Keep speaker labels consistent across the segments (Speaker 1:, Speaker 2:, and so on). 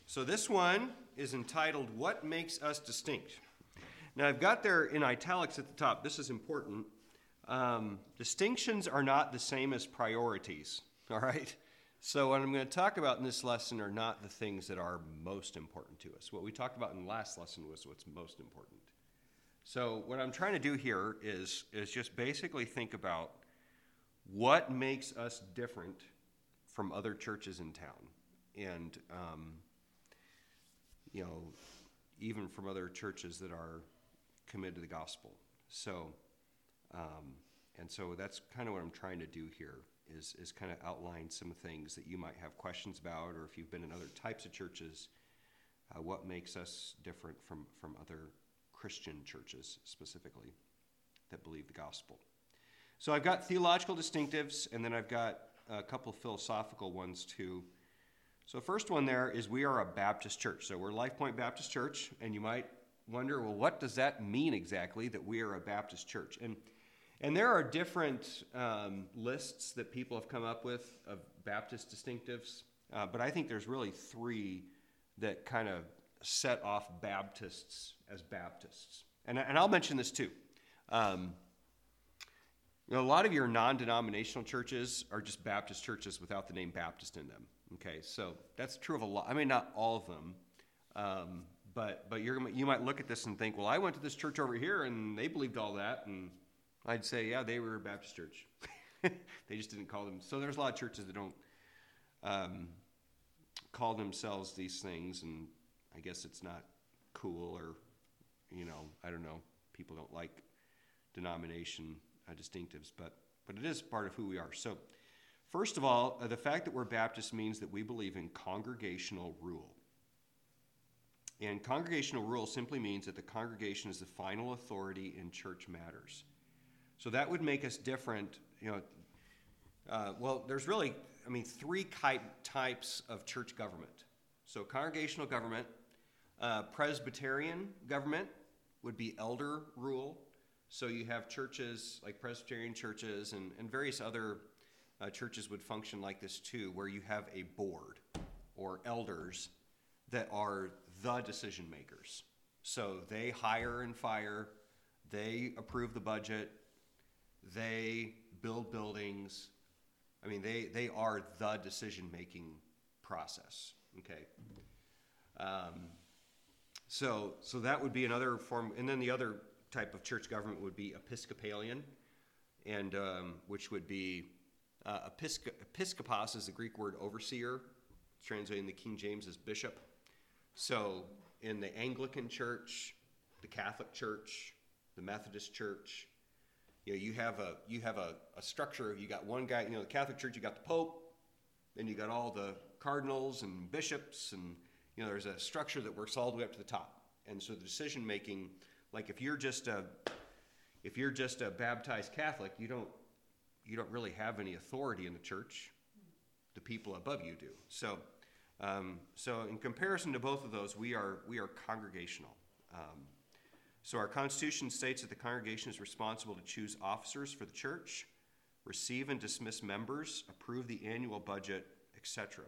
Speaker 1: So this one is entitled, What Makes Us Distinct? Now I've got there in italics at the top, this is important. Distinctions are not the same as priorities, all right? So what I'm going to talk about in this lesson are not the things that are most important to us. What we talked about in the last lesson was what's most important. So what I'm trying to do here is just basically think about what makes us different from other churches in town, and even from other churches that are committed to the gospel. So, and so that's kind of what I'm trying to do here is kind of outline some things that you might have questions about, or if you've been in other types of churches, what makes us different from other Christian churches specifically that believe the gospel. So I've got theological distinctives, and then I've got a couple of philosophical ones too. So first one there is we are a Baptist church. So we're Life Point Baptist Church, and you might wonder, well, what does that mean exactly, that we are a Baptist church? And there are different lists that people have come up with of Baptist distinctives, but I think there's really three that kind of set off Baptists as Baptists. And I'll mention this too. A lot of your non-denominational churches are just Baptist churches without the name Baptist in them. Okay, so that's true of a lot. I mean, not all of them, but you might look at this and think, well, I went to this church over here and they believed all that, and I'd say, yeah, they were a Baptist church. They just didn't call them. So there's a lot of churches that don't call themselves these things, and I guess it's not cool, or I don't know. People don't like denomination distinctives, but it is part of who we are. So first of all, the fact that we're Baptist means that we believe in congregational rule. And congregational rule simply means that the congregation is the final authority in church matters. So that would make us different. There's really, three types of church government. So congregational government, Presbyterian government would be elder rule. So you have churches like Presbyterian churches and various other churches would function like this too, where you have a board or elders that are the decision makers. So they hire and fire, they approve the budget, they build buildings. They are the decision-making process, okay? So that would be another form, and then the other type of church government would be Episcopalian, and which would be episkopos is the Greek word overseer, translated in the King James as bishop. So in the Anglican Church, the Catholic Church, the Methodist Church, you have a structure. You got one guy, the Catholic Church, you got the Pope, then you got all the cardinals and bishops, and there's a structure that works all the way up to the top. And so the decision making, like if you're just a baptized Catholic, you don't really have any authority in the church. The people above you do. So in comparison to both of those, we are congregational. So our Constitution states that the congregation is responsible to choose officers for the church, receive and dismiss members, approve the annual budget, etc.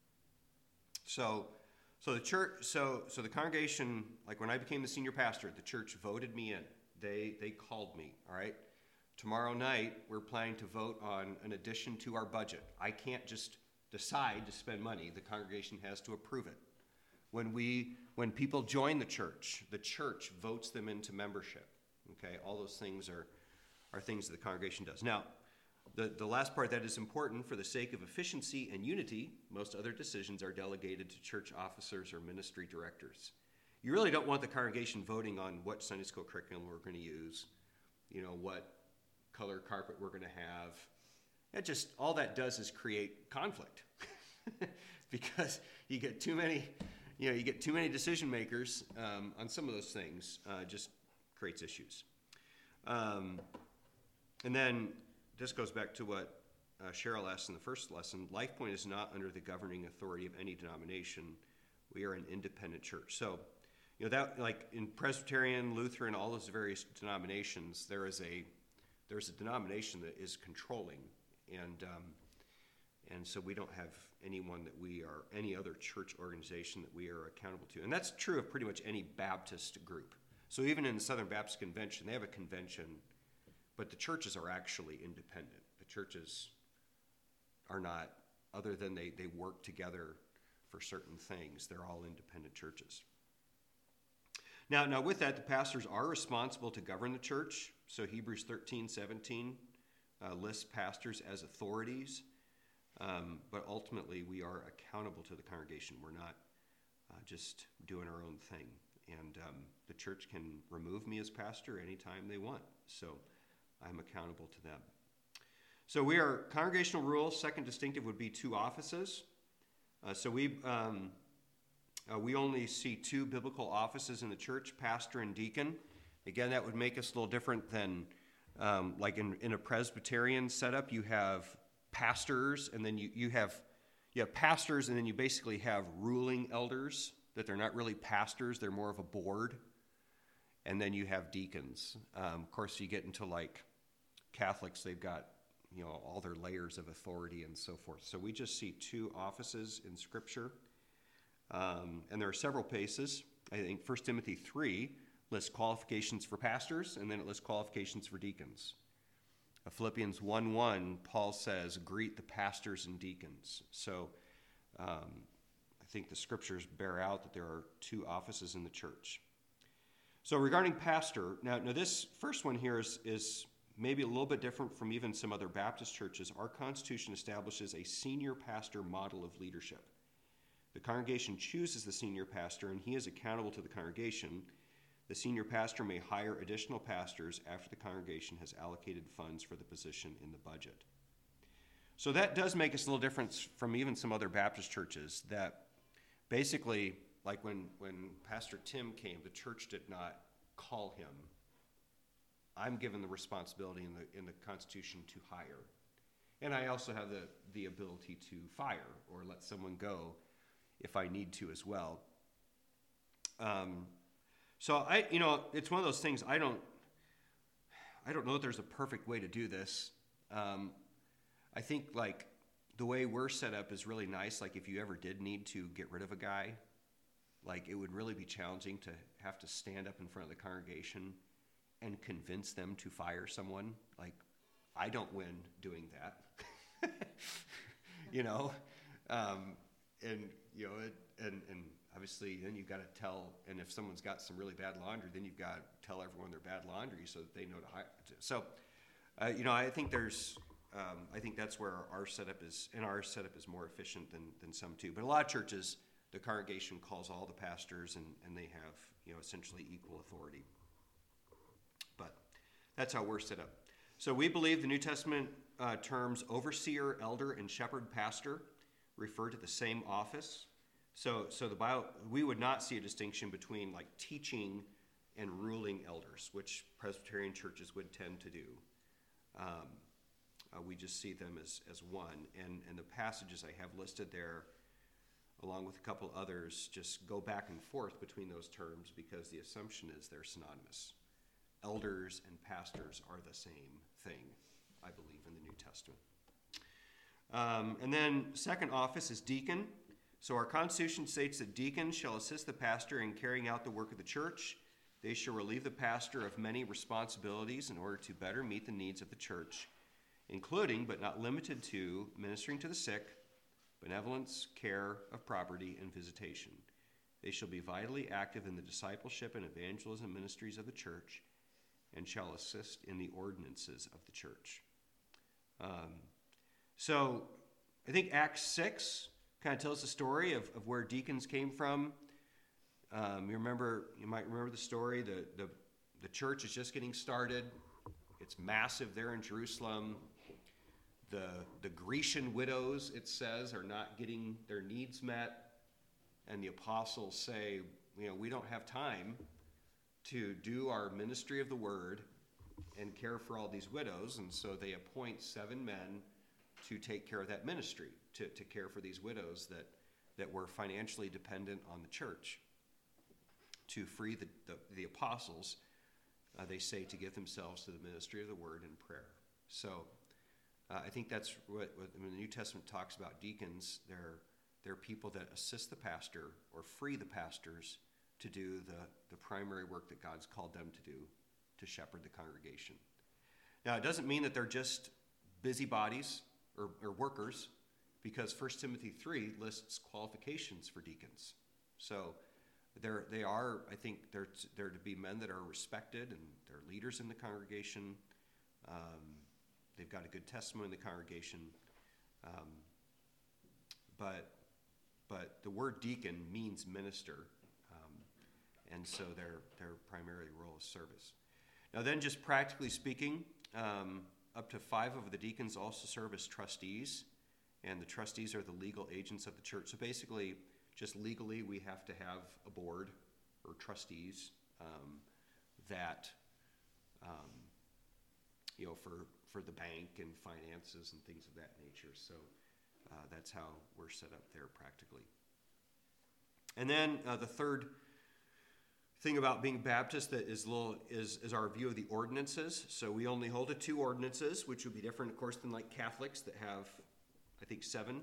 Speaker 1: So the church, so the congregation, like when I became the senior pastor, the church voted me in. They called me, all right? Tomorrow night, we're planning to vote on an addition to our budget. I can't just decide to spend money. The congregation has to approve it. When people join the church votes them into membership. Okay, all those things are things that the congregation does. Now, the last part that is important, for the sake of efficiency and unity, most other decisions are delegated to church officers or ministry directors. You really don't want the congregation voting on what Sunday school curriculum we're going to use, what color carpet we're going to have. All that does is create conflict because you get too many decision makers on some of those things. Just creates issues. And then this goes back to what Cheryl asked in the first lesson. Life Point is not under the governing authority of any denomination. We are an independent church. So, that, like in Presbyterian, Lutheran, all those various denominations, there's a denomination that is controlling, And so we don't have anyone that any other church organization that we are accountable to. And that's true of pretty much any Baptist group. So even in the Southern Baptist Convention, they have a convention, but the churches are actually independent. The churches are not, other than they work together for certain things, they're all independent churches. Now with that, the pastors are responsible to govern the church. So Hebrews 13:17 lists pastors as authorities. But ultimately, we are accountable to the congregation. We're not just doing our own thing. And the church can remove me as pastor anytime they want. So I'm accountable to them. So we are congregational rule. Second distinctive would be 2 offices. So we only see 2 biblical offices in the church, pastor and deacon. Again, that would make us a little different than like in a Presbyterian setup. You have pastors, and then you have pastors, and then you basically have ruling elders, that they're not really pastors, they're more of a board. And then you have deacons. Of course, you get into like Catholics, they've got all their layers of authority and so forth. So we just see 2 offices in Scripture. And there are several places. I think 1 Timothy 3 lists qualifications for pastors, and then it lists qualifications for deacons. Philippians 1:1, Paul says, greet the pastors and deacons. So I think the Scriptures bear out that there are 2 offices in the church. So regarding pastor, now this first one here is maybe a little bit different from even some other Baptist churches. Our Constitution establishes a senior pastor model of leadership. The congregation chooses the senior pastor, and he is accountable to the congregation. The senior pastor may hire additional pastors after the congregation has allocated funds for the position in the budget. So that does make us a little different from even some other Baptist churches, that basically, like when Pastor Tim came, the church did not call him. I'm given the responsibility in the Constitution to hire. And I also have the ability to fire or let someone go if I need to as well. So it's one of those things. I don't know if there's a perfect way to do this. I think like the way we're set up is really nice. Like if you ever did need to get rid of a guy, like it would really be challenging to have to stand up in front of the congregation and convince them to fire someone. Like I don't win doing that, and obviously then you've got to tell, and if someone's got some really bad laundry, then you've got to tell everyone their bad laundry so that they know to hire. So, I think I think that's where our setup is, and our setup is more efficient than some too. But a lot of churches, the congregation calls all the pastors, and they have, essentially equal authority. But that's how we're set up. So we believe the New Testament terms overseer, elder, and shepherd pastor refer to the same office. So the Bible, we would not see a distinction between like teaching and ruling elders, which Presbyterian churches would tend to do. We just see them as one. And the passages I have listed there, along with a couple others, just go back and forth between those terms because the assumption is they're synonymous. Elders and pastors are the same thing, I believe, in the New Testament. And then second office is deacon. So our Constitution states that deacons shall assist the pastor in carrying out the work of the church. They shall relieve the pastor of many responsibilities in order to better meet the needs of the church, including but not limited to ministering to the sick, benevolence, care of property, and visitation. They shall be vitally active in the discipleship and evangelism ministries of the church, and shall assist in the ordinances of the church. So I think Acts 6 kind of tells the story of where deacons came from. You might remember the story. The church is just getting started. It's massive there in Jerusalem. The Grecian widows, it says, are not getting their needs met. And the apostles say, we don't have time to do our ministry of the word and care for all these widows. And so they appoint 7 men to take care of that ministry, to care for these widows that were financially dependent on the church. To free the apostles, they say, to give themselves to the ministry of the word and prayer. So I think that's what when the New Testament talks about deacons. They're people that assist the pastor or free the pastors to do the primary work that God's called them to do, to shepherd the congregation. Now, it doesn't mean that they're just busybodies or workers, because 1 Timothy 3 lists qualifications for deacons. So they are, I think, they're to be men that are respected and they're leaders in the congregation. They've got a good testimony in the congregation. But the word deacon means minister, and so their primary role is service. Now then, just practically speaking, up to 5 of the deacons also serve as trustees, and the trustees are the legal agents of the church. So basically, just legally, we have to have a board or trustees that, for the bank and finances and things of that nature. So that's how we're set up there practically. And then the third thing about being Baptist that is our view of the ordinances. So we only hold to 2 ordinances, which would be different, of course, than like Catholics that have, I think, 7.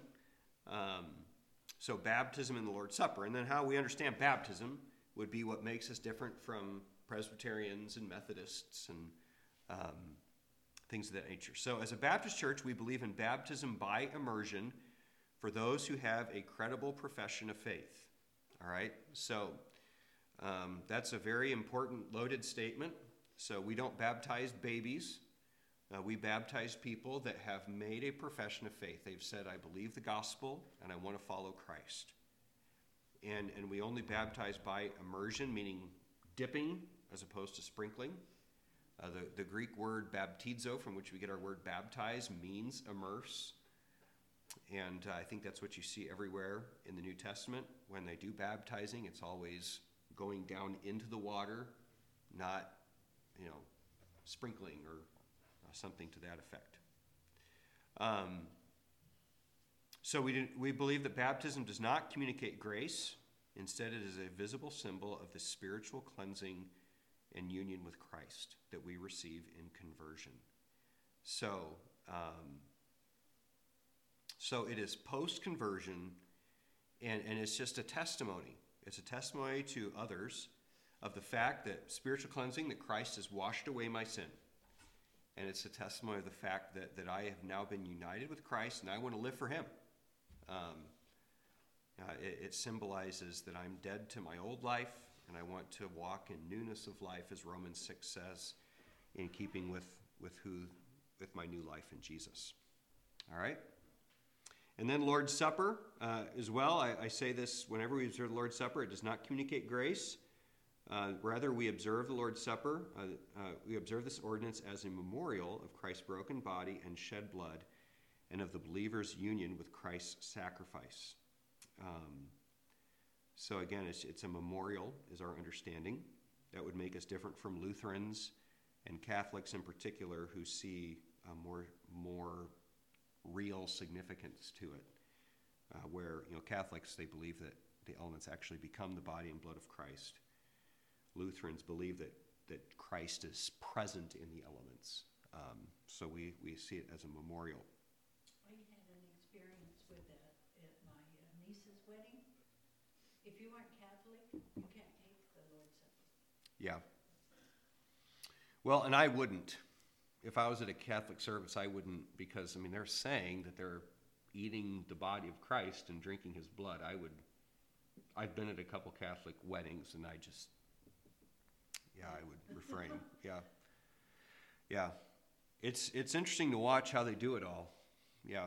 Speaker 1: So baptism and the Lord's Supper. And then how we understand baptism would be what makes us different from Presbyterians and Methodists and things of that nature. So as a Baptist church, we believe in baptism by immersion for those who have a credible profession of faith. All right? So that's a very important loaded statement. So we don't baptize babies. We baptize people that have made a profession of faith. They've said, I believe the gospel and I want to follow Christ. And we only baptize by immersion, meaning dipping as opposed to sprinkling. The Greek word baptizo, from which we get our word baptize, means immerse. And I think that's what you see everywhere in the New Testament. When they do baptizing, it's always going down into the water, not, sprinkling or something to that effect. So we believe that baptism does not communicate grace. Instead, it is a visible symbol of the spiritual cleansing and union with Christ that we receive in conversion. So it is post-conversion, and it's just a testimony. It's a testimony to others of the fact that spiritual cleansing, that Christ has washed away my sin. And it's a testimony of the fact that I have now been united with Christ and I want to live for him. It symbolizes that I'm dead to my old life and I want to walk in newness of life, as Romans 6 says, in keeping with my new life in Jesus. All right? And then Lord's Supper as well. I say this whenever we observe the Lord's Supper, it does not communicate grace. Rather, we observe the Lord's Supper. We observe this ordinance as a memorial of Christ's broken body and shed blood, and of the believer's union with Christ's sacrifice. So again, it's a memorial, is our understanding. That would make us different from Lutherans and Catholics in particular, who see a more real significance to it. Where Catholics, they believe that the elements actually become the body and blood of Christ. Lutherans believe that Christ is present in the elements. So we see it as a memorial.
Speaker 2: I had an experience with that at my niece's wedding. If you aren't Catholic, you can't take the Lord's Supper.
Speaker 1: Yeah. Well, and I wouldn't. If I was at a Catholic service, I wouldn't, because, they're saying that they're eating the body of Christ and drinking his blood. I've been at a couple Catholic weddings, and I would refrain. Yeah. It's interesting to watch how they do it all. Yeah.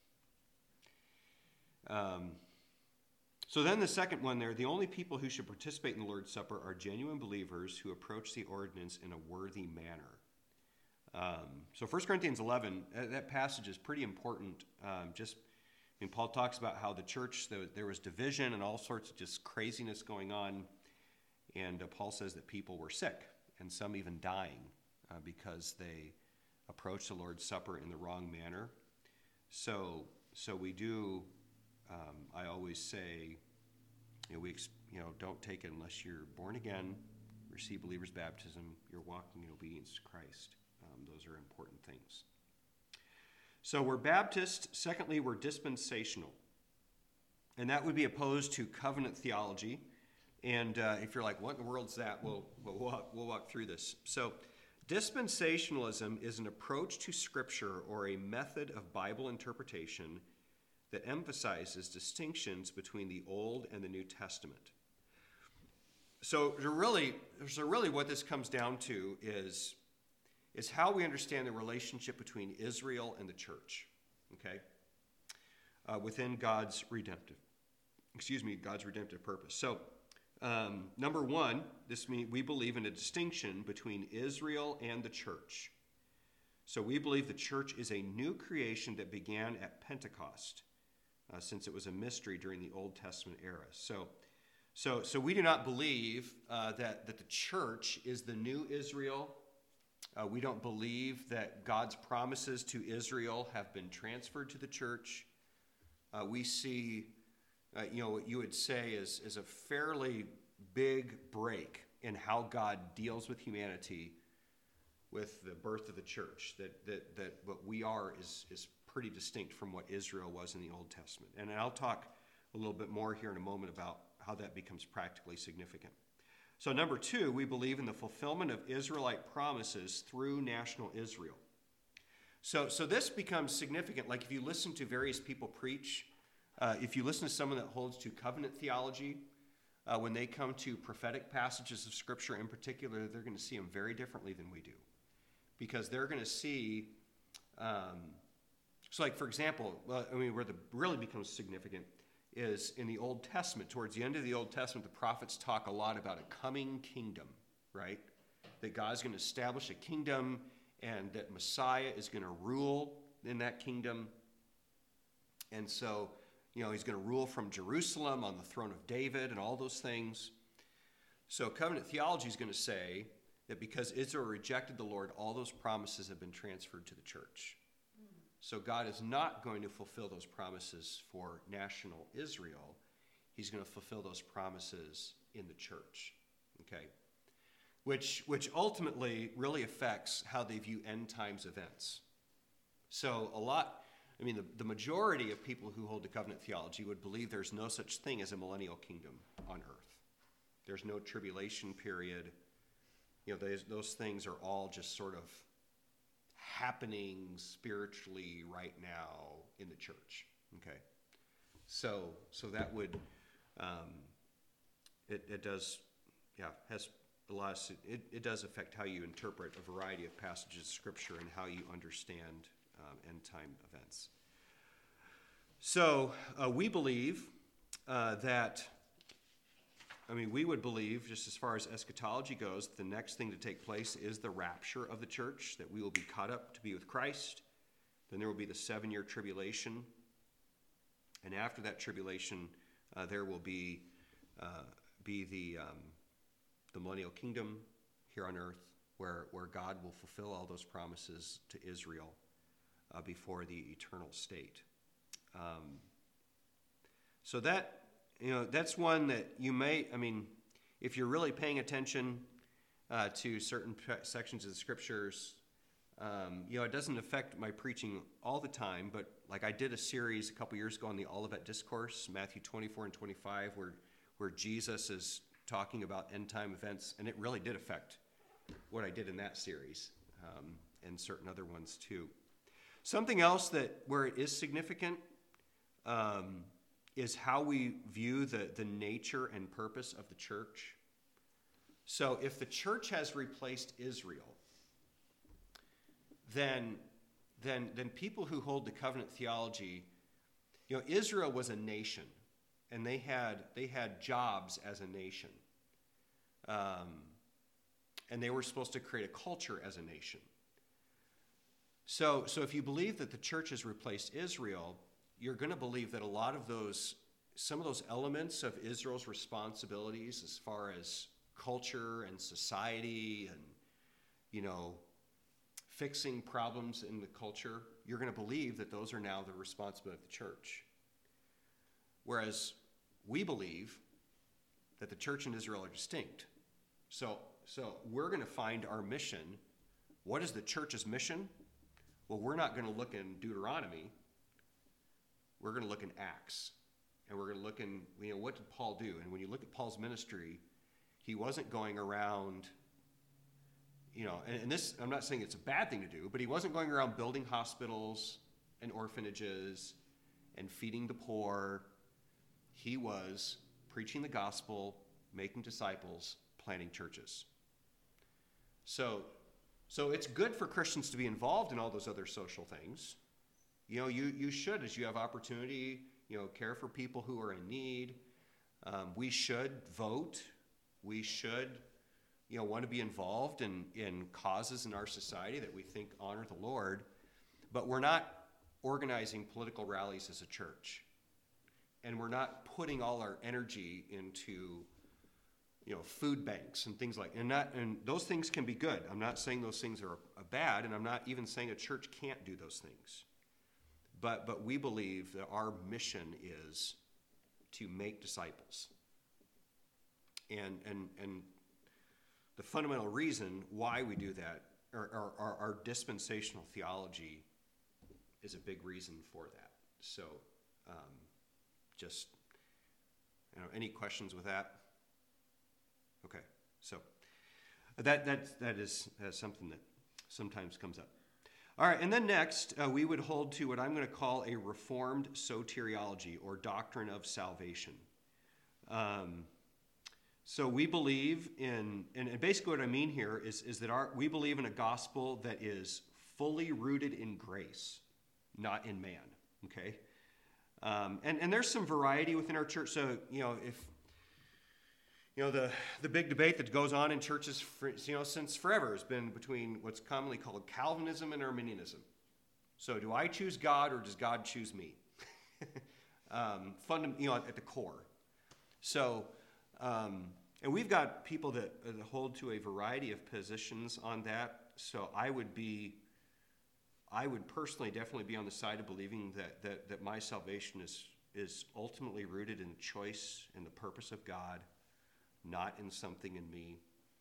Speaker 1: So then the second one there, the only people who should participate in the Lord's Supper are genuine believers who approach the ordinance in a worthy manner. So 1 Corinthians 11, that passage is pretty important. Paul talks about how the church, there was division and all sorts of just craziness going on. And Paul says that people were sick, and some even dying, because they approached the Lord's Supper in the wrong manner. So we do. I always say, don't take it unless you're born again, receive believer's baptism, you're walking in obedience to Christ. Those are important things. So we're Baptist. Secondly, we're dispensational. And that would be opposed to covenant theology. And if you're like, what in the world's that? We'll walk through this. So dispensationalism is an approach to Scripture or a method of Bible interpretation that emphasizes distinctions between the Old and the New Testament. So really what this comes down to is how we understand the relationship between Israel and the church, okay, within God's redemptive purpose. So number one, this means we believe in a distinction between Israel and the church. So we believe the church is a new creation that began at Pentecost, since it was a mystery during the Old Testament era. So we do not believe that the church is the new Israel. We don't believe that God's promises to Israel have been transferred to the church. We see, what you would say is a fairly big break in how God deals with humanity with the birth of the church. That what we are is pretty distinct from what Israel was in the Old Testament. And I'll talk a little bit more here in a moment about how that becomes practically significant. So number two, we believe in the fulfillment of Israelite promises through national Israel. So this becomes significant. Like if you listen to various people preach, if you listen to someone that holds to covenant theology, when they come to prophetic passages of Scripture in particular, they're going to see them very differently than we do. Because they're going to see, so like for example, where the really becomes significant is in the Old Testament. Towards the end of the Old Testament, the prophets talk a lot about a coming kingdom, right? That God's going to establish a kingdom and that Messiah is going to rule in that kingdom. And so, he's going to rule from Jerusalem on the throne of David and all those things. So covenant theology is going to say that because Israel rejected the Lord, all those promises have been transferred to the church. So God is not going to fulfill those promises for national Israel. He's going to fulfill those promises in the church, okay? Which ultimately really affects how they view end times events. So the majority of people who hold to covenant theology would believe there's no such thing as a millennial kingdom on earth. There's no tribulation period. Those things are all just sort of happening spiritually right now in the church. Okay, so that would it does has a lot of, it does affect how you interpret a variety of passages of Scripture and how you understand end time events. So we believe we would believe, just as far as eschatology goes, the next thing to take place is the rapture of the church, that we will be caught up to be with Christ. Then there will be the 7-year tribulation. And after that tribulation, there will be the millennial kingdom here on earth, where God will fulfill all those promises to Israel before the eternal state. So that, that's one that you may, if you're really paying attention to certain sections of the Scriptures, it doesn't affect my preaching all the time, but like I did a series a couple years ago on the Olivet Discourse, Matthew 24 and 25, where Jesus is talking about end time events, and it really did affect what I did in that series, and certain other ones too. Something else where it is significant is how we view the nature and purpose of the church. So if the church has replaced Israel, then people who hold the covenant theology, Israel was a nation, and they had jobs as a nation, and they were supposed to create a culture as a nation. So if you believe that the church has replaced Israel, you're going to believe that some of those elements of Israel's responsibilities as far as culture and society and, fixing problems in the culture, you're going to believe that those are now the responsibility of the church. Whereas we believe that the church and Israel are distinct. So we're going to find our mission. What is the church's mission? Well, we're not going to look in Deuteronomy. We're going to look in Acts. And we're going to look in, what did Paul do? And when you look at Paul's ministry, he wasn't going around, and this, I'm not saying it's a bad thing to do, but he wasn't going around building hospitals and orphanages and feeding the poor. He was preaching the gospel, making disciples, planting churches. So it's good for Christians to be involved in all those other social things. You should, as you have opportunity, care for people who are in need. We should vote. We should, want to be involved in causes in our society that we think honor the Lord. But we're not organizing political rallies as a church. And we're not putting all our energy into, food banks and things like that. And those things can be good. I'm not saying those things are bad, and I'm not even saying a church can't do those things. But we believe that our mission is to make disciples. And the fundamental reason why we do that, or our dispensational theology is a big reason for that. So any questions with that? Okay, so that is something that sometimes comes up. All right, and then next, we would hold to what I'm going to call a reformed soteriology, or doctrine of salvation. So we believe in, and basically what I mean here is that we believe in a gospel that is fully rooted in grace, not in man, okay? And there's some variety within our church. So, if the big debate that goes on in churches, since forever has been between what's commonly called Calvinism and Arminianism. So, do I choose God or does God choose me? At the core. So, and we've got people that hold to a variety of positions on that. So, I would personally definitely be on the side of believing that my salvation is ultimately rooted in choice and the purpose of God, not in something in me.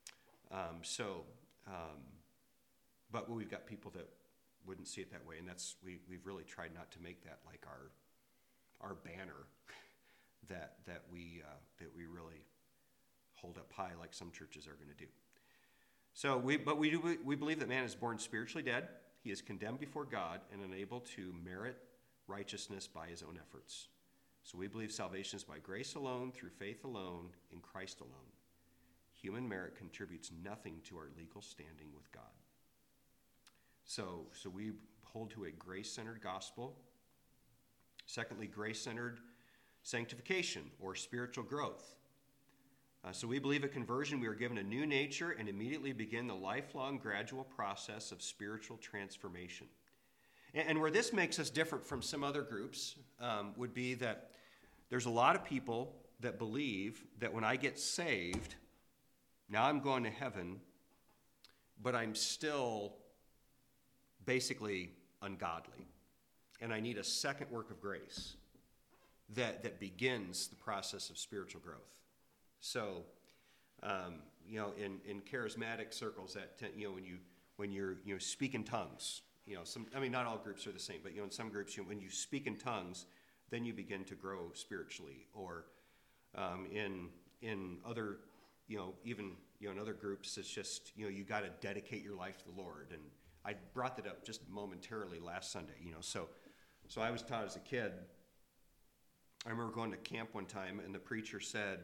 Speaker 1: But we've got people that wouldn't see it that way, and we've really tried not to make that like our banner that we really hold up high like some churches are going to do. So we believe that man is born spiritually dead. He is condemned before God and unable to merit righteousness by his own efforts. So we believe salvation is by grace alone, through faith alone, in Christ alone. Human merit contributes nothing to our legal standing with God. So we hold to a grace-centered gospel. Secondly, grace-centered sanctification, or spiritual growth. So we believe at conversion we are given a new nature and immediately begin the lifelong gradual process of spiritual transformation. And where this makes us different from some other groups would be that there's a lot of people that believe that when I get saved, now I'm going to heaven, but I'm still basically ungodly. And I need a second work of grace that begins the process of spiritual growth. So, in charismatic circles, when you speak in tongues, not all groups are the same, but in some groups, when you speak in tongues, then you begin to grow spiritually. Or in other, in other groups, it's just you got to dedicate your life to the Lord. And I brought that up just momentarily last Sunday. So I was taught as a kid. I remember going to camp one time, and the preacher said,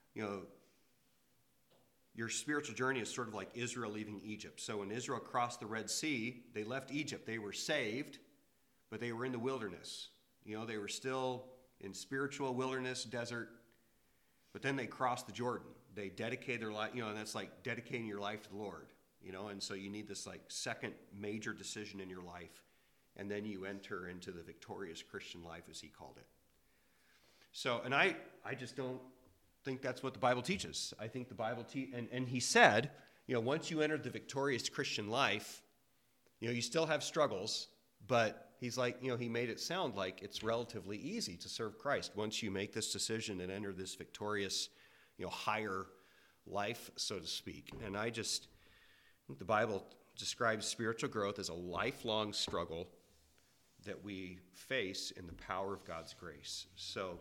Speaker 1: your spiritual journey is sort of like Israel leaving Egypt. So when Israel crossed the Red Sea, they left Egypt. They were saved, but they were in the wilderness. They were still in spiritual wilderness, desert, but then they crossed the Jordan. They dedicated their life, and that's like dedicating your life to the Lord, and so you need this like second major decision in your life, and then you enter into the victorious Christian life, as he called it. So, and I just don't think that's what the Bible teaches. I think the Bible and he said, once you enter the victorious Christian life, you still have struggles, but he's like, he made it sound like it's relatively easy to serve Christ once you make this decision and enter this victorious, higher life, so to speak. And the Bible describes spiritual growth as a lifelong struggle that we face in the power of God's grace. So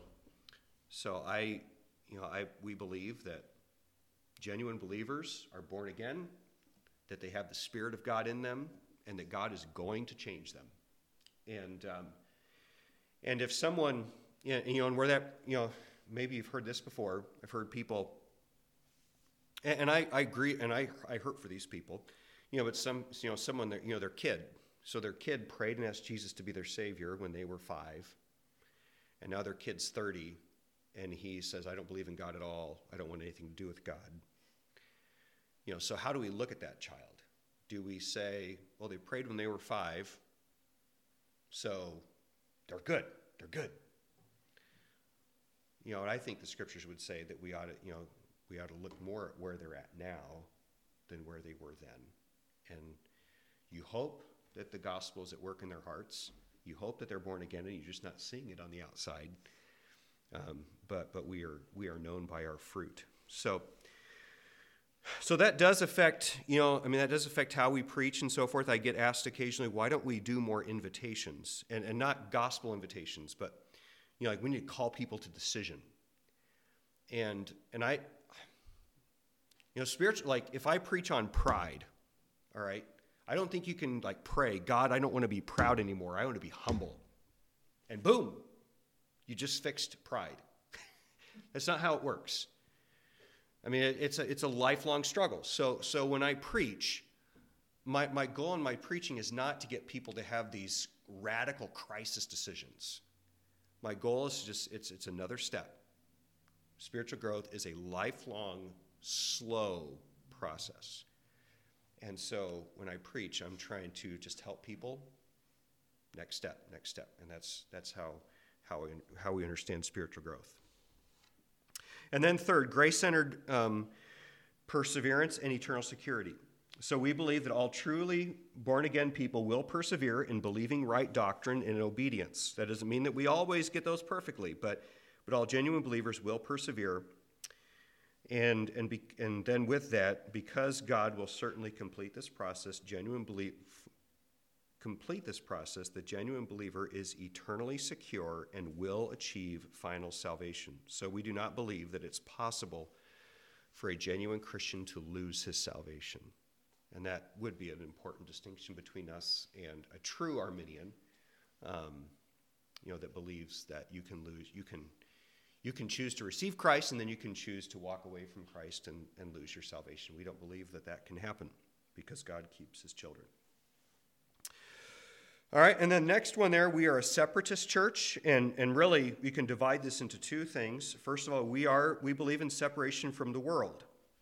Speaker 1: we believe that genuine believers are born again, that they have the Spirit of God in them, and that God is going to change them. And if someone, and where that, maybe you've heard this before. I've heard people, and I agree, and I hurt for these people, but someone, their kid. So their kid prayed and asked Jesus to be their Savior when they were 5, and now their kid's 30, and he says, I don't believe in God at all. I don't want anything to do with God. So how do we look at that child? Do we say, well, they prayed when they were 5, so they're good. They're good. And I think the scriptures would say that we ought to look more at where they're at now than where they were then. And you hope that the gospel is at work in their hearts. You hope that they're born again, and you're just not seeing it on the outside. But we are known by our fruit. So that does affect, that does affect how we preach and so forth. I get asked occasionally, why don't we do more invitations? And not gospel invitations, but, like we need to call people to decision. And I, spiritual, like if I preach on pride, all right, I don't think you can pray, God, I don't want to be proud anymore. I want to be humble. And boom, you just fixed pride. That's not how it works. It's a lifelong struggle. So when I preach, my goal in my preaching is not to get people to have these radical crisis decisions. My goal is it's another step. Spiritual growth is a lifelong, slow process. And so when I preach, I'm trying to just help people. Next step. And that's how we understand spiritual growth. And then third, grace-centered perseverance and eternal security. So we believe that all truly born-again people will persevere in believing right doctrine and in obedience. That doesn't mean that we always get those perfectly, but all genuine believers will persevere. And then with that, because God will certainly complete this process, the genuine believer is eternally secure and will achieve final salvation. So we do not believe that it's possible for a genuine Christian to lose his salvation. And that would be an important distinction between us and a true Arminian, that believes that you can choose to receive Christ and then you can choose to walk away from Christ and lose your salvation. We don't believe that can happen because God keeps his children. All right, and then next one there, we are a separatist church, and really you can divide this into two things. First of all, we believe in separation from the world.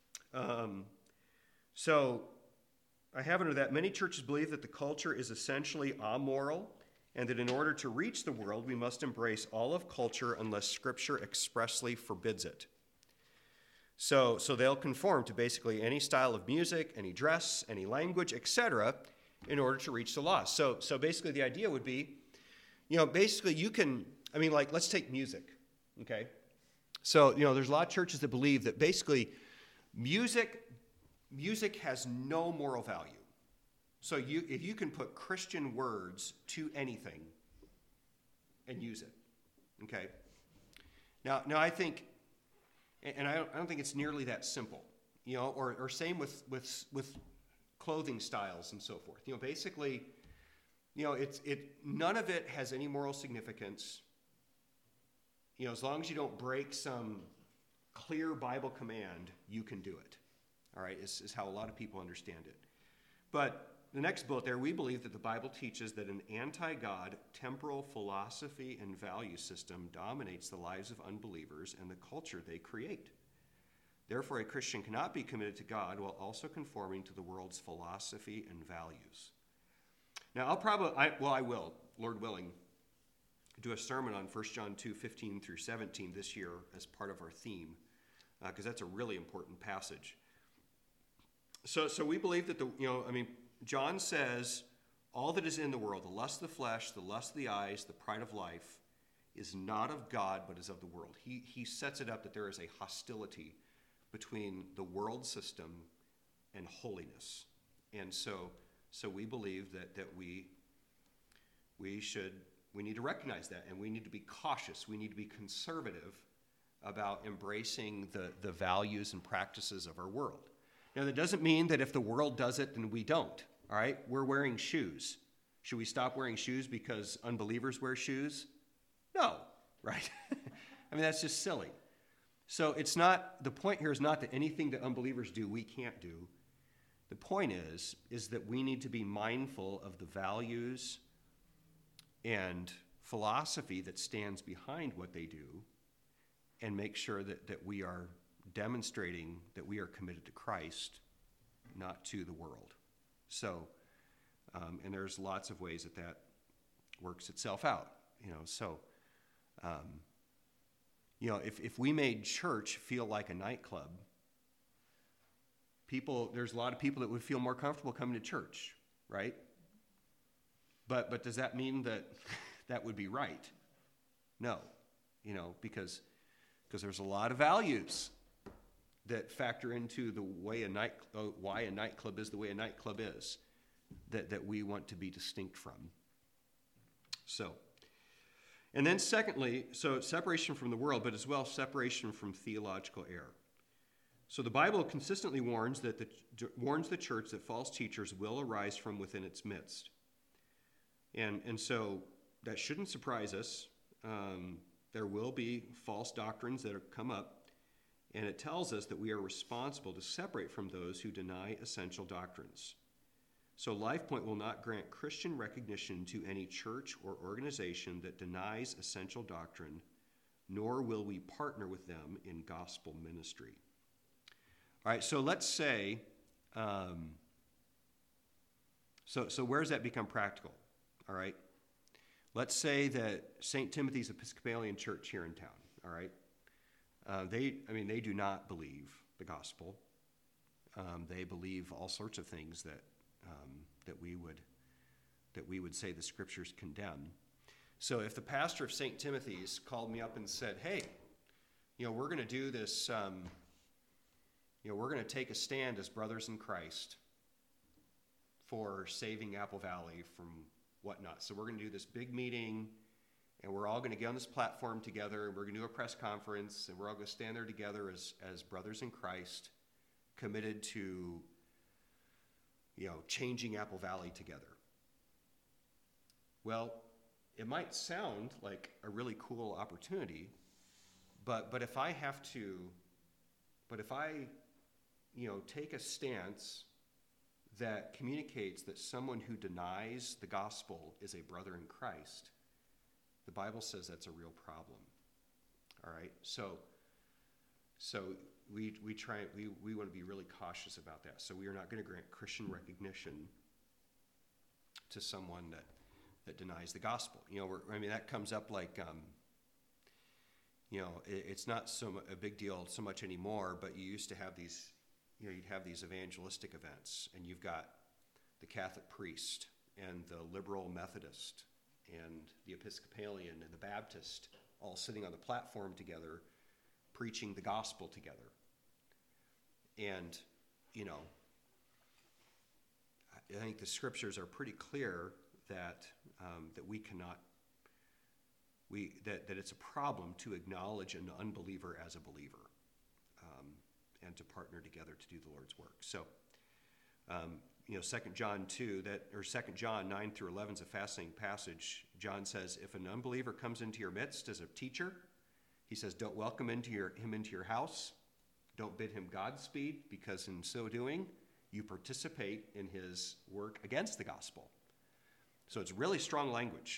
Speaker 1: So I have under that, many churches believe that the culture is essentially amoral, and that in order to reach the world, we must embrace all of culture unless Scripture expressly forbids it. So they'll conform to basically any style of music, any dress, any language, etc., in order to reach the lost. So basically the idea would be, basically you can, let's take music, okay? So, there's a lot of churches that believe that basically music has no moral value. So if you can put Christian words to anything and use it, okay? Now I think, and I don't think it's nearly that simple, or same with clothing styles and so forth. Basically, none of it has any moral significance. As long as you don't break some clear Bible command, you can do it. All right, is how a lot of people understand it. But the next bullet there, we believe that the Bible teaches that an anti-God temporal philosophy and value system dominates the lives of unbelievers and the culture they create. Therefore, a Christian cannot be committed to God while also conforming to the world's philosophy and values. Now, I will, Lord willing, do a sermon on 1 John 2:15 through 17 this year as part of our theme, because that's a really important passage. So we believe that John says, all that is in the world, the lust of the flesh, the lust of the eyes, the pride of life, is not of God, but is of the world. He sets it up that there is a hostility between the world system and holiness. And so So we believe that we need to recognize that, and we need to be cautious. We need to be conservative about embracing the values and practices of our world. Now, that doesn't mean that if the world does it, then we don't, all right? We're wearing shoes. Should we stop wearing shoes because unbelievers wear shoes? No, right? I mean, that's just silly. So the point here is not that anything that unbelievers do, we can't do. The point is that we need to be mindful of the values and philosophy that stands behind what they do, and make sure that we are demonstrating that we are committed to Christ, not to the world. So, and there's lots of ways that works itself out, So, if we made church feel like a nightclub, there's a lot of people that would feel more comfortable coming to church, right? But does that mean that would be right? No, because there's a lot of values that factor into the way why a nightclub is the way a nightclub is, that we want to be distinct from. So, and then secondly, so separation from the world, but as well separation from theological error. So the Bible consistently warns the church that false teachers will arise from within its midst. And so that shouldn't surprise us. There will be false doctrines that have come up, and it tells us that we are responsible to separate from those who deny essential doctrines. So LifePoint will not grant Christian recognition to any church or organization that denies essential doctrine, nor will we partner with them in gospel ministry. All right, so let's say, so where does that become practical? All right. Let's say that St. Timothy's Episcopalian Church here in town, all right? They do not believe the gospel. They believe all sorts of things that we would say the scriptures condemn. So if the pastor of St. Timothy's called me up and said, "Hey, we're going to do this. We're going to take a stand as brothers in Christ for saving Apple Valley from whatnot. So we're going to do this big meeting, and we're all going to get on this platform together, and we're going to do a press conference, and we're all going to stand there together as brothers in Christ, committed to, changing Apple Valley together." Well, it might sound like a really cool opportunity, but if I take a stance that communicates that someone who denies the gospel is a brother in Christ, the Bible says that's a real problem. All right, so we want to be really cautious about that. So we are not going to grant Christian recognition to someone that denies the gospel. That comes up like, it's not a big deal so much anymore, but you used to have these. You'd have these evangelistic events, and you've got the Catholic priest and the liberal Methodist and the Episcopalian and the Baptist all sitting on the platform together, preaching the gospel together. And, I think the scriptures are pretty clear that we cannot, that it's a problem to acknowledge an unbeliever as a believer. And to partner together to do the Lord's work. So, 2 John 2, 2 John 9 through 11 is a fascinating passage. John says, if an unbeliever comes into your midst as a teacher, he says, don't welcome him into your house. Don't bid him Godspeed, because in so doing, you participate in his work against the gospel. So it's really strong language.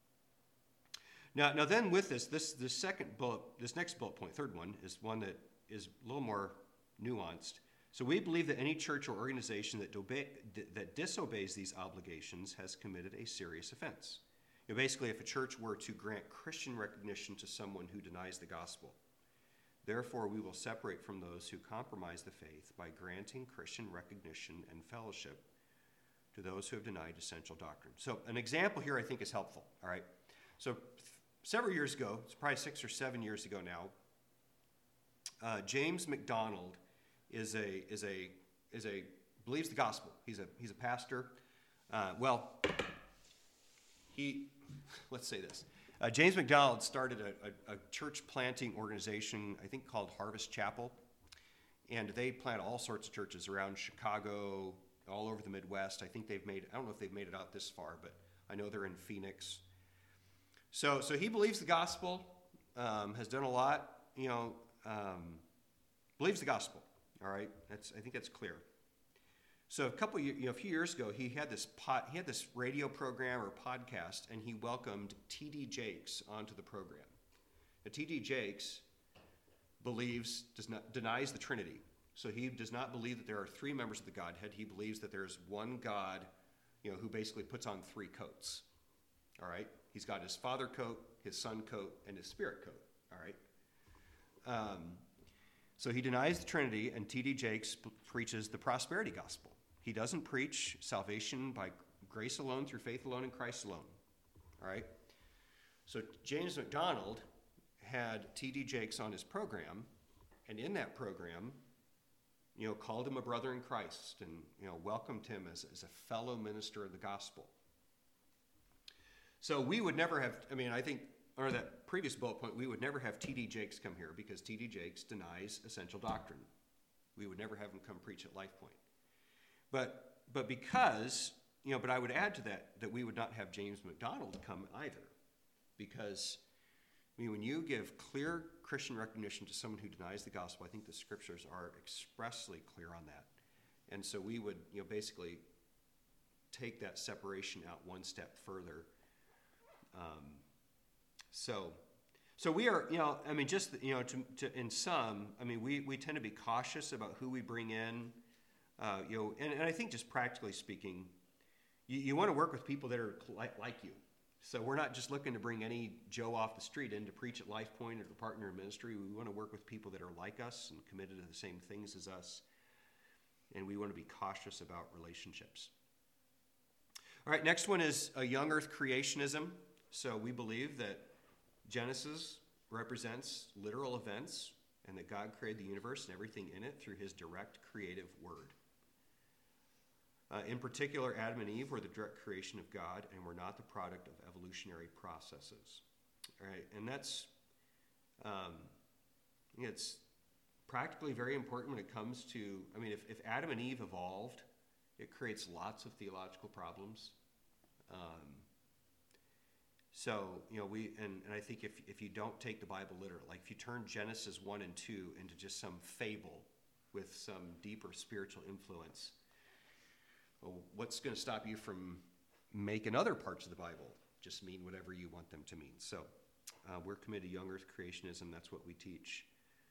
Speaker 1: Now then with this next bullet point, third one, is one that is a little more nuanced. So we believe that any church or organization that disobeys these obligations has committed a serious offense. Basically, if a church were to grant Christian recognition to someone who denies the gospel, therefore we will separate from those who compromise the faith by granting Christian recognition and fellowship to those who have denied essential doctrine. So an example here I think is helpful. All right. So several years ago, it's probably 6 or 7 years ago now, James McDonald believes the gospel. He's a pastor. Well, let's say this. James MacDonald started a church planting organization, I think called Harvest Chapel. And they plant all sorts of churches around Chicago, all over the Midwest. I think I don't know if they've made it out this far, but I know they're in Phoenix. So he believes the gospel, has done a lot, believes the gospel. All right, I think that's clear. So a few years ago, he had this radio program or podcast, and he welcomed T.D. Jakes onto the program. Now, T.D. Jakes denies the Trinity. So he does not believe that there are three members of the Godhead. He believes that there's one God, who basically puts on three coats. All right, he's got his Father coat, his Son coat, and his Spirit coat. All right. So he denies the Trinity, and T.D. Jakes preaches the prosperity gospel. He doesn't preach salvation by grace alone, through faith alone, in Christ alone. All right? So James MacDonald had T.D. Jakes on his program, and in that program, called him a brother in Christ and, welcomed him as a fellow minister of the gospel. So we would never have, I think, or that previous bullet point, we would never have T.D. Jakes come here because T.D. Jakes denies essential doctrine. We would never have him come preach at Life Point. But because, but I would add to that we would not have James MacDonald come either. Because, when you give clear Christian recognition to someone who denies the gospel, I think the scriptures are expressly clear on that. And so we would, basically take that separation out one step further. So we are, in sum, we tend to be cautious about who we bring in. And I think just practically speaking, you want to work with people that are like you. So we're not just looking to bring any Joe off the street in to preach at Life Point or to partner in ministry. We want to work with people that are like us and committed to the same things as us. And we want to be cautious about relationships. All right, next one is a young earth creationism. So we believe that Genesis represents literal events and that God created the universe and everything in it through his direct creative word. In particular, Adam and Eve were the direct creation of God and were not the product of evolutionary processes. All right, and that's it's practically very important when it comes to, if Adam and Eve evolved, it creates lots of theological problems. So, I think if you don't take the Bible literally, like if you turn Genesis 1 and 2 into just some fable with some deeper spiritual influence, well, what's going to stop you from making other parts of the Bible just mean whatever you want them to mean? So we're committed to young earth creationism. That's what we teach.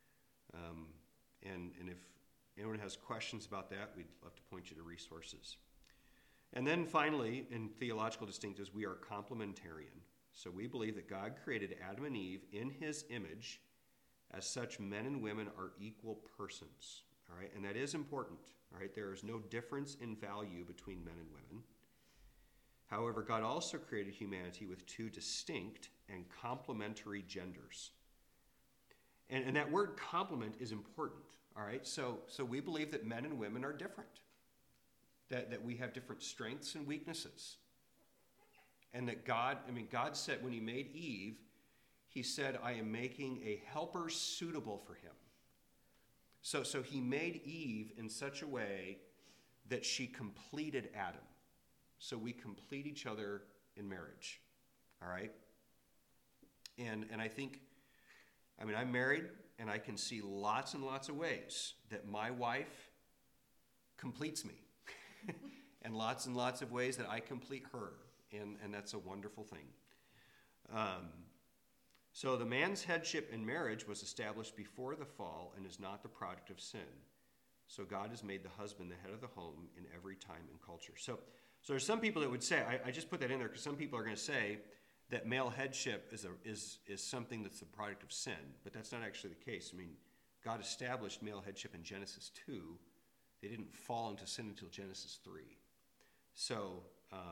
Speaker 1: And if anyone has questions about that, we'd love to point you to resources. And then finally, in theological distinctives, we are complementarian. So we believe that God created Adam and Eve in his image. As such, men and women are equal persons. All right, and that is important. All right, there is no difference in value between men and women. However, God also created humanity with two distinct and complementary genders. And that word complement is important. All right, so we believe that men and women are different. That we have different strengths and weaknesses. And that God said when he made Eve, he said, I am making a helper suitable for him. So he made Eve in such a way that she completed Adam. So we complete each other in marriage. All right? And I think, I'm married, and I can see lots and lots of ways that my wife completes me. And lots of ways that I complete her. And that's a wonderful thing. So the man's headship in marriage was established before the fall and is not the product of sin. So God has made the husband the head of the home in every time and culture. So there's some people that would say, I just put that in there because some people are going to say that male headship is something that's the product of sin. But that's not actually the case. God established male headship in Genesis 2. They didn't fall into sin until Genesis 3. So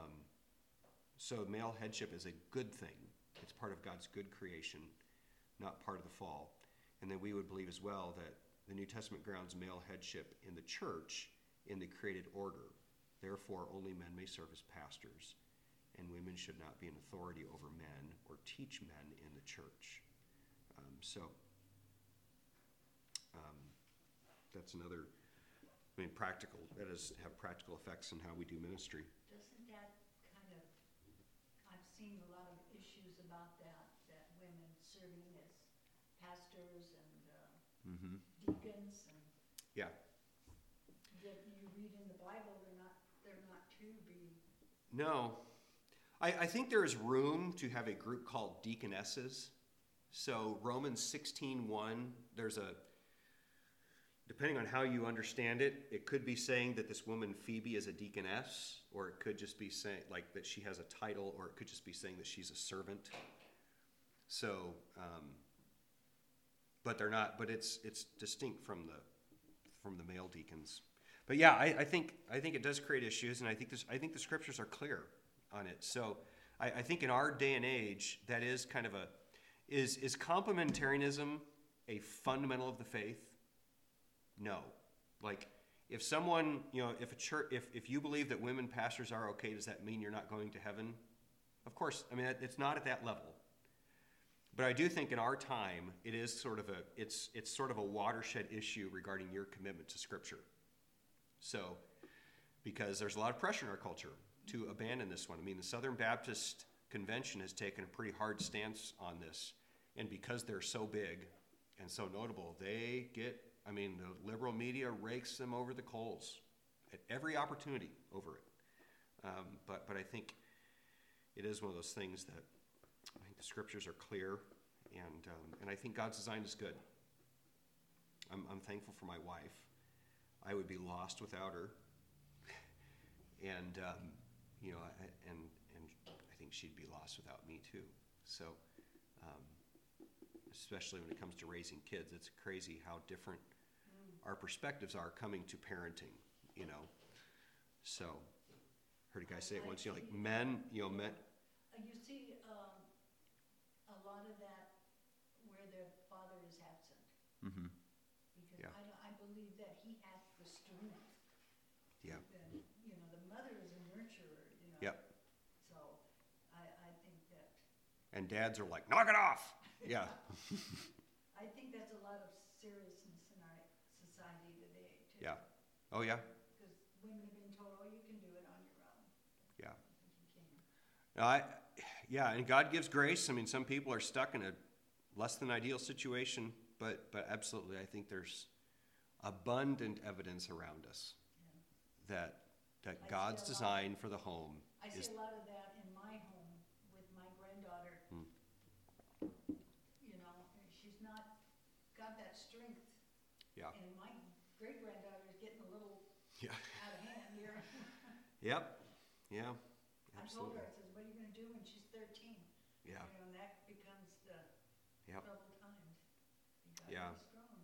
Speaker 1: male headship is a good thing. It's part of God's good creation, not part of the fall. And then we would believe as well that the New Testament grounds male headship in the church in the created order. Therefore, only men may serve as pastors, and women should not be in authority over men or teach men in the church. That's another, practical. That does have practical effects on how we do ministry.
Speaker 2: Doesn't that kind of, I've seen a lot of issues about that women serving as pastors and deacons and.
Speaker 1: Yeah.
Speaker 2: That you read in the Bible, they're not to be.
Speaker 1: No. I think there is room to have a group called deaconesses. So Romans 16:1, depending on how you understand it, it could be saying that this woman Phoebe is a deaconess, or it could just be saying like that she has a title, or it could just be saying that she's a servant. So, but they're not. But it's distinct from the male deacons. But yeah, I think it does create issues, and I think the scriptures are clear on it. So I think in our day and age, that is kind of is complementarianism a fundamental of the faith? No. Like, if someone, if a church, if you believe that women pastors are okay, does that mean you're not going to heaven? Of course. It's not at that level. But I do think in our time, it is sort of it's sort of a watershed issue regarding your commitment to Scripture. So, because there's a lot of pressure in our culture to abandon this one. the Southern Baptist Convention has taken a pretty hard stance on this. And because they're so big and so notable, they get, the liberal media rakes them over the coals at every opportunity over it. But I think it is one of those things that I think the scriptures are clear, and I think God's design is good. I'm thankful for my wife. I would be lost without her, and I think she'd be lost without me too. So, especially when it comes to raising kids, it's crazy how different our perspectives are coming to parenting. So, heard a guy say it once. Men.
Speaker 2: You see a lot of that where their father is absent.
Speaker 1: Mm-hmm.
Speaker 2: Because
Speaker 1: Yeah.
Speaker 2: I believe that he has the strength.
Speaker 1: Yeah.
Speaker 2: And, the mother is a nurturer,
Speaker 1: Yep.
Speaker 2: So I think that.
Speaker 1: And dads are like, knock it off. Yeah.
Speaker 2: I think that's a lot of seriousness in our society today, too.
Speaker 1: Yeah. Oh, yeah.
Speaker 2: Because women have been told, you can do it on your own.
Speaker 1: Yeah.
Speaker 2: I think you can.
Speaker 1: Yeah, and God gives grace. Some people are stuck in a less than ideal situation, but absolutely, I think there's abundant evidence around us that God's design for the home
Speaker 2: I
Speaker 1: is.
Speaker 2: see a lot of that in my home with my granddaughter. She's not got that strength.
Speaker 1: Yeah.
Speaker 2: And my great granddaughter is getting a little out of hand here.
Speaker 1: Yep. Yeah.
Speaker 2: I told her, I said, what are you going to do when she's 13?
Speaker 1: Yeah.
Speaker 2: And that becomes the troubled times. You got to be strong.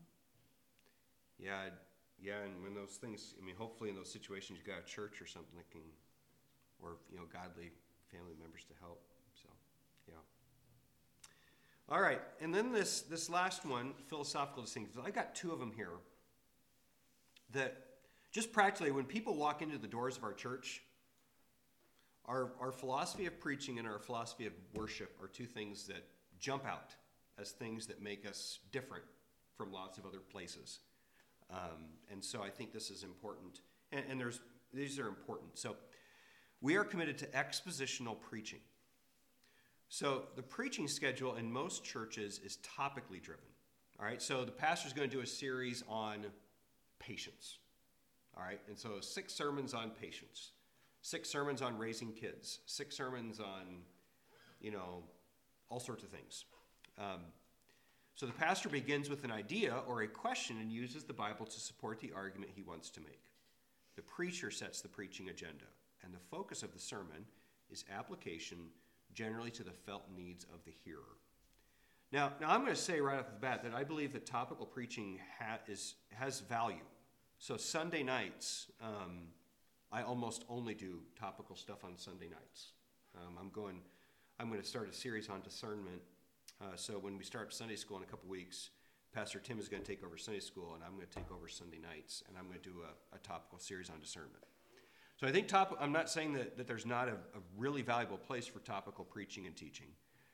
Speaker 1: Yeah, and when those things, hopefully in those situations you got a church or something that can, or godly family members to help. So, yeah. All right, and then this last one, philosophical distinctions. I got two of them here. That just practically, when people walk into the doors of our church, our philosophy of preaching and our philosophy of worship are two things that jump out as things that make us different from lots of other places. And so I think this is important. And these are important. So we are committed to expositional preaching. So the preaching schedule in most churches is topically driven. All right, so the pastor's going to do a series on patience. All right, and so 6 sermons on patience, 6 sermons on raising kids, 6 sermons on, all sorts of things. So the pastor begins with an idea or a question and uses the Bible to support the argument he wants to make. The preacher sets the preaching agenda, and the focus of the sermon is application generally to the felt needs of the hearer. Now I'm going to say right off the bat that I believe that topical preaching has value. So Sunday nights, I almost only do topical stuff on Sunday nights. I'm going to start a series on discernment. So when we start Sunday school in a couple weeks, Pastor Tim is going to take over Sunday school, and I'm going to take over Sunday nights, and I'm going to do a topical series on discernment. So I think I'm not saying that there's not a really valuable place for topical preaching and teaching.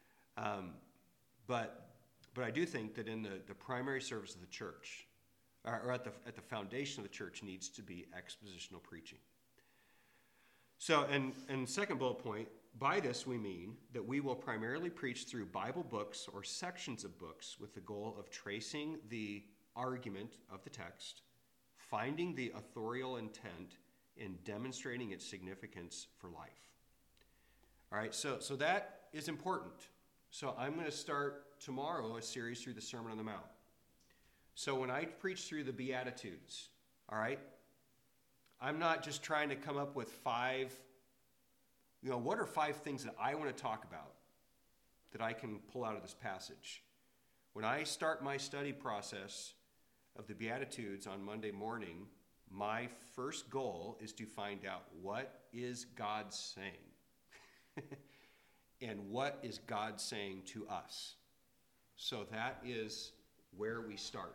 Speaker 1: But I do think that in the primary service of the church, or at the foundation of the church, needs to be expositional preaching. So, and second bullet point, by this we mean that we will primarily preach through Bible books or sections of books with the goal of tracing the argument of the text, finding the authorial intent, and demonstrating its significance for life. All right, so that is important. So I'm going to start tomorrow a series through the Sermon on the Mount. So when I preach through the Beatitudes, all right, I'm not just trying to come up with 5, what are 5 things that I want to talk about that I can pull out of this passage? When I start my study process of the Beatitudes on Monday morning, my first goal is to find out what is God saying and what is God saying to us. So that is where we start.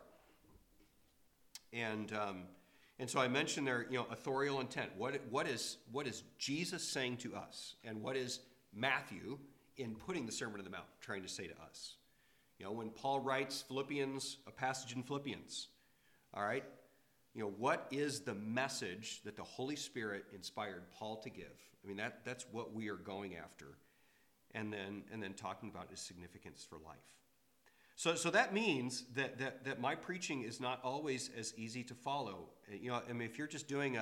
Speaker 1: And so I mentioned there, authorial intent. What is Jesus saying to us, and what is Matthew in putting the Sermon on the Mount trying to say to us? When Paul writes Philippians, a passage in Philippians, all right, what is the message that the Holy Spirit inspired Paul to give? I mean, that's what we are going after, and then talking about its significance for life. So that means that my preaching is not always as easy to follow. I mean, if you're just doing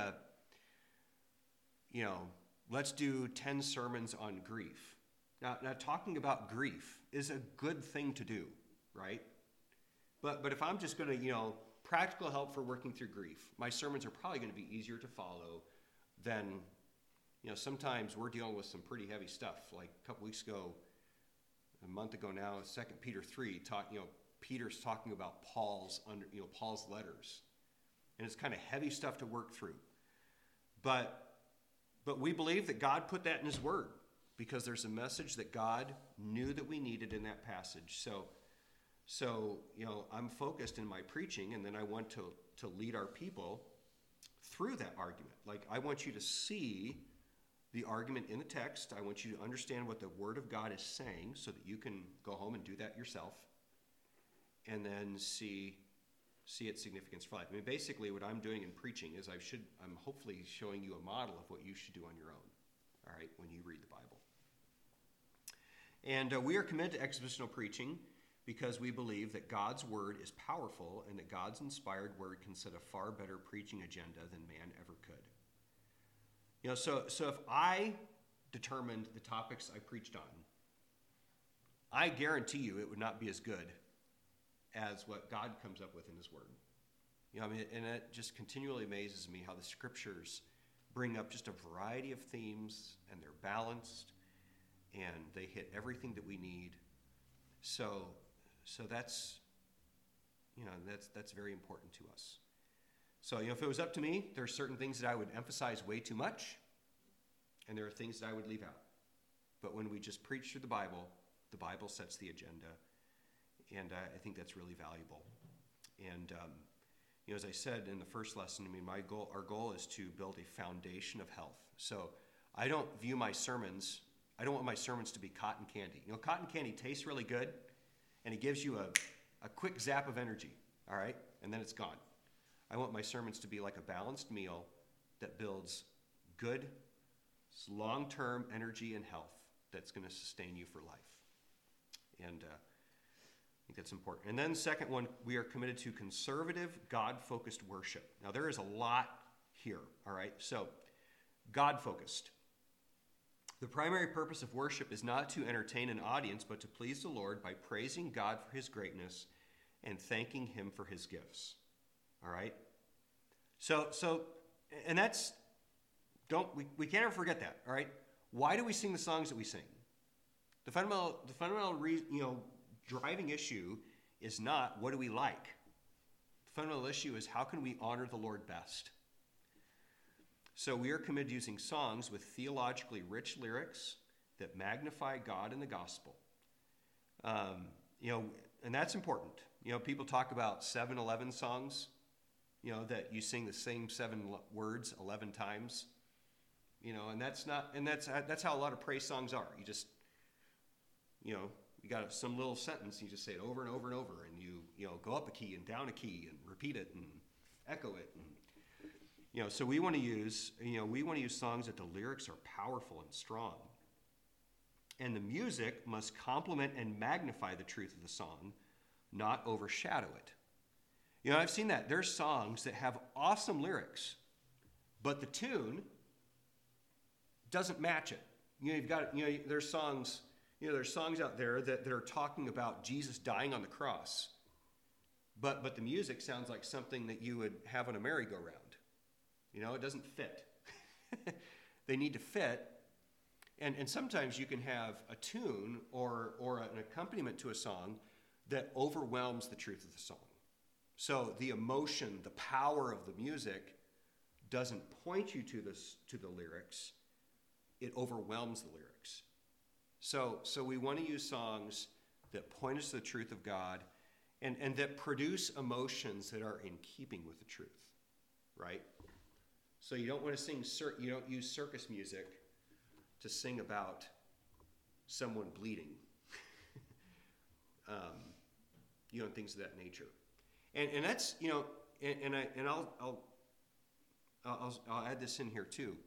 Speaker 1: let's do 10 sermons on grief. Now talking about grief is a good thing to do, right? But if I'm just going to, practical help for working through grief, my sermons are probably going to be easier to follow than, sometimes we're dealing with some pretty heavy stuff. Like a couple weeks ago, a month ago now, 2 Peter 3, Peter's talking about Paul's letters. And it's kind of heavy stuff to work through. But we believe that God put that in his word because there's a message that God knew that we needed in that passage. So I'm focused in my preaching, and then I want to lead our people through that argument. Like, I want you to see the argument in the text. I want you to understand what the Word of God is saying so that you can go home and do that yourself, and then see its significance for life. I mean, basically what I'm doing in preaching is I'm hopefully showing you a model of what you should do on your own, all right, when you read the Bible. And we are committed to expositional preaching because we believe that God's Word is powerful and that God's inspired Word can set a far better preaching agenda than man ever could. So if I determined the topics I preached on, I guarantee you it would not be as good as what God comes up with in his word. And it just continually amazes me how the scriptures bring up just a variety of themes, and they're balanced, and they hit everything that we need. So that's very important to us. So, if it was up to me, there are certain things that I would emphasize way too much, and there are things that I would leave out. But when we just preach through the Bible sets the agenda, and I think that's really valuable. And, as I said in the first lesson, our goal is to build a foundation of health. So I don't want my sermons to be cotton candy. Cotton candy tastes really good, and it gives you a quick zap of energy, all right? And then it's gone. I want my sermons to be like a balanced meal that builds good, long-term energy and health that's going to sustain you for life. And I think that's important. And then second one, we are committed to conservative, God-focused worship. Now, there is a lot here, all right? So, God-focused. The primary purpose of worship is not to entertain an audience, but to please the Lord by praising God for his greatness and thanking him for his gifts. All right? So, and that's, we can't ever forget that, all right? Why do we sing the songs that we sing? The fundamental driving issue is not what do we like. The fundamental issue is how can we honor the Lord best? So we are committed to using songs with theologically rich lyrics that magnify God and the gospel. And that's important. People talk about 7-11 songs, that you sing the same 7 words 11 times. and that's how a lot of praise songs are. You just, you got some little sentence, you just say it over and over and over, and you go up a key and down a key and repeat it and echo it. And, so we want to use songs that the lyrics are powerful and strong. And the music must complement and magnify the truth of the song, not overshadow it. I've seen that. There's songs that have awesome lyrics, but the tune doesn't match it. You've got, there's songs out there that are talking about Jesus dying on the cross, but the music sounds like something that you would have on a merry-go-round. It doesn't fit. They need to fit. And sometimes you can have a tune or an accompaniment to a song that overwhelms the truth of the song. So the emotion, the power of the music doesn't point you to the lyrics. It overwhelms the lyrics. So we want to use songs that point us to the truth of God and that produce emotions that are in keeping with the truth, right? So you don't want to you don't use circus music to sing about someone bleeding, things of that nature. And that's, I'll add this in here too.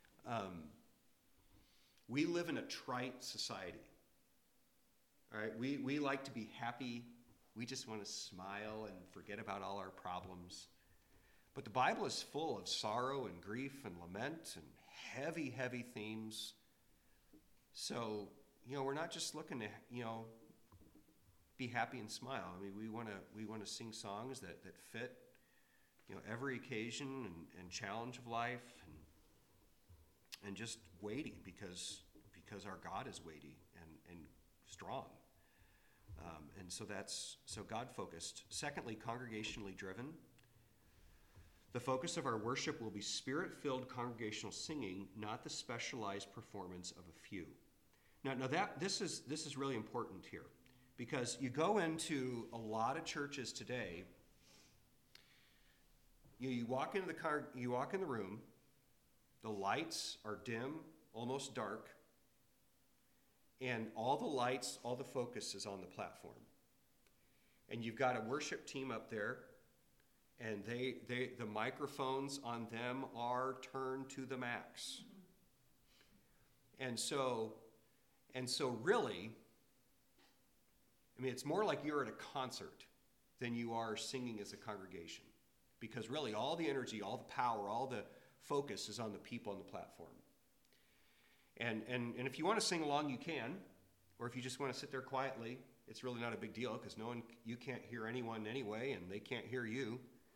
Speaker 1: We live in a trite society. All right, we like to be happy. We just want to smile and forget about all our problems. But the Bible is full of sorrow and grief and lament and heavy, heavy themes. So, we're not just looking to, be happy and smile. I mean, we want to sing songs that fit, every occasion and challenge of life and just weighty because our God is weighty and strong. And so God focused. Secondly, congregationally driven. The focus of our worship will be spirit-filled congregational singing, not the specialized performance of a few. Now this is really important here, because you go into a lot of churches today. You walk in the room, the lights are dim, almost dark, and all the focus is on the platform. And you've got a worship team up there, and the microphones on them are turned to the max. And so really, I mean, it's more like you're at a concert than you are singing as a congregation, because really all the energy, all the power, all the focus is on the people on the platform. And if you want to sing along, you can, or if you just want to sit there quietly, it's really not a big deal, because you can't hear anyone anyway, and they can't hear you.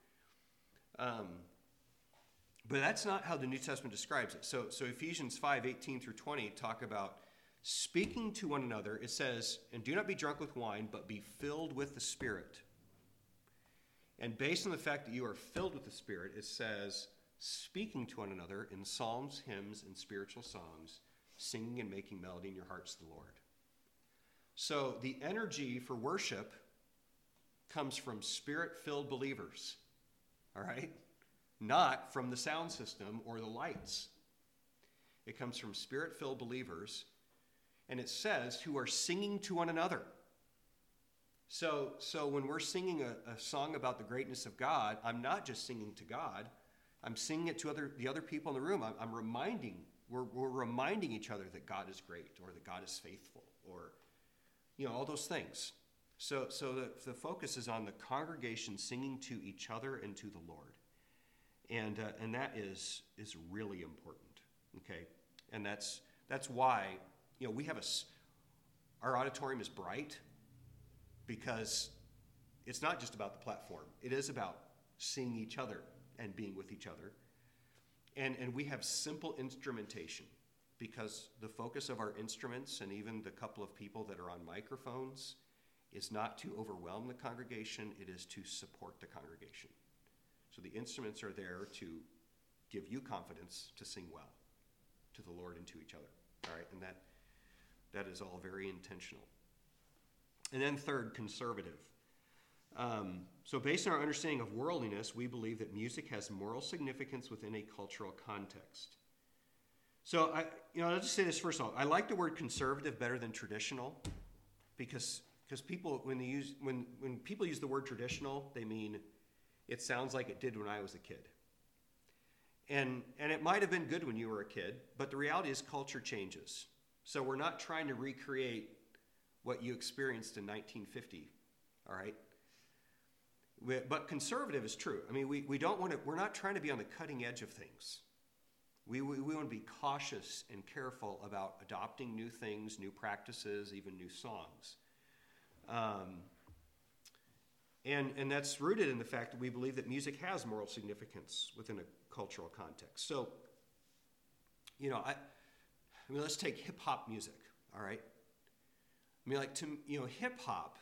Speaker 1: But that's not how the New Testament describes it. So Ephesians 5:18-20 talk about speaking to one another. It says, and do not be drunk with wine, but be filled with the Spirit. And based on the fact that you are filled with the Spirit, it says, speaking to one another in psalms, hymns, and spiritual songs, singing and making melody in your hearts to the Lord. So the energy for worship comes from Spirit-filled believers, all right? Not from the sound system or the lights. It comes from Spirit-filled believers, and it says, who are singing to one another. So when we're singing a song about the greatness of God, I'm not just singing to God, I'm singing it to the other people in the room. We're reminding each other that God is great, or that God is faithful, or all those things. So the focus is on the congregation singing to each other and to the Lord, and that is really important. Okay, and that's why we have our auditorium is bright, because it's not just about the platform. It is about seeing each other and being with each other. And we have simple instrumentation, because the focus of our instruments, and even the couple of people that are on microphones, is not to overwhelm the congregation, it is to support the congregation. So the instruments are there to give you confidence to sing well to the Lord and to each other. All right, and that is all very intentional. And then third, conservative. So based on our understanding of worldliness, we believe that music has moral significance within a cultural context. So I'll just say this first of all. I like the word conservative better than traditional, because people when people use the word traditional, they mean it sounds like it did when I was a kid. And it might have been good when you were a kid, but the reality is culture changes. So we're not trying to recreate what you experienced in 1950, all right? But conservative is true. I mean, we're not trying to be on the cutting edge of things. We want to be cautious and careful about adopting new things, new practices, even new songs. And that's rooted in the fact that we believe that music has moral significance within a cultural context. So, let's take hip-hop music, all right? I mean, hip-hop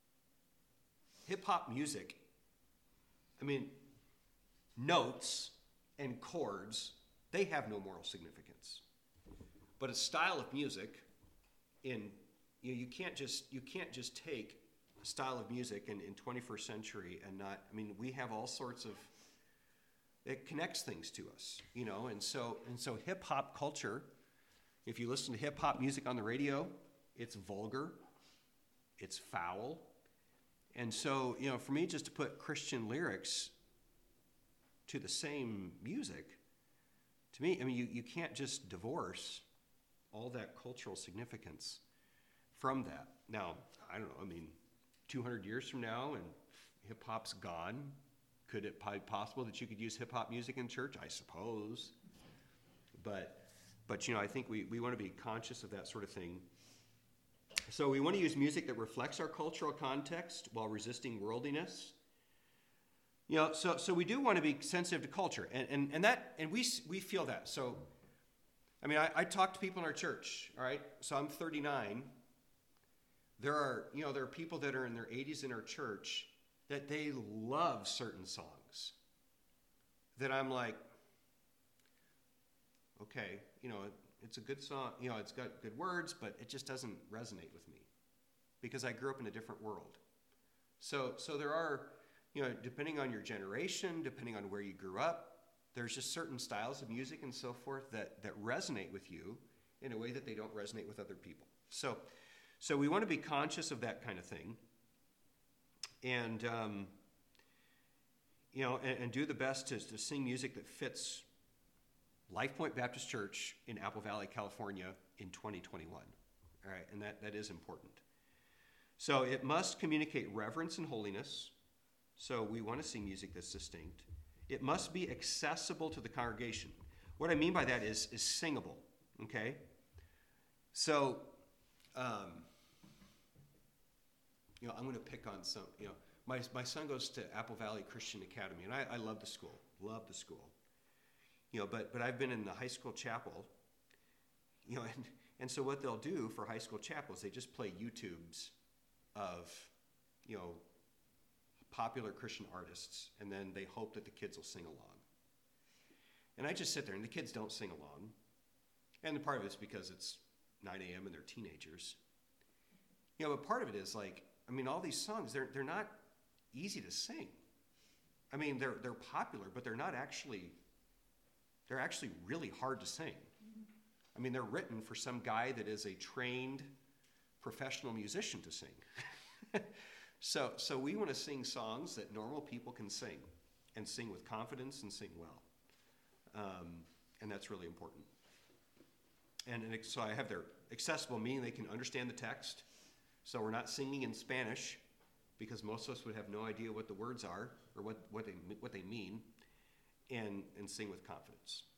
Speaker 1: music, I mean, notes and chords, they have no moral significance. But a style of music, you can't just take a style of music in 21st century and not, I mean, we have all sorts of, it connects things to us, and so hip-hop culture, if you listen to hip-hop music on the radio, it's vulgar, it's foul. And so, for me just to put Christian lyrics to the same music, to me, I mean, you can't just divorce all that cultural significance from that. Now, I don't know, I mean, 200 years from now and hip-hop's gone, could it be possible that you could use hip-hop music in church? I suppose. But I think we want to be conscious of that sort of thing. So we want to use music that reflects our cultural context while resisting worldliness. So we do want to be sensitive to culture, and we feel that. So, I mean, I talk to people in our church. All right, so I'm 39. There are people that are in their 80s in our church that they love certain songs. That I'm like, okay, it's a good song. It's got good words, but it just doesn't resonate with me because I grew up in a different world. So there are, depending on your generation, depending on where you grew up, there's just certain styles of music and so forth that resonate with you in a way that they don't resonate with other people. So we want to be conscious of that kind of thing, and and do the best to sing music that fits Life Point Baptist Church in Apple Valley, California in 2021. All right, and that is important. So it must communicate reverence and holiness. So we want to sing music that's distinct. It must be accessible to the congregation. What I mean by that is singable, okay? So, I'm going to pick on some, my son goes to Apple Valley Christian Academy, and I love the school, but I've been in the high school chapel, and so what they'll do for high school chapels, they just play YouTubes of, popular Christian artists, and then they hope that the kids will sing along. And I just sit there, and the kids don't sing along. And the part of it's because it's 9 a.m. and they're teenagers. But part of it is all these songs, they're not easy to sing. I mean, they're popular, but they're actually really hard to sing. I mean, they're written for some guy that is a trained professional musician to sing. So we want to sing songs that normal people can sing, and sing with confidence and sing well. And that's really important. And so I have their accessible, meaning they can understand the text. So we're not singing in Spanish, because most of us would have no idea what the words are or what they mean, and sing with confidence.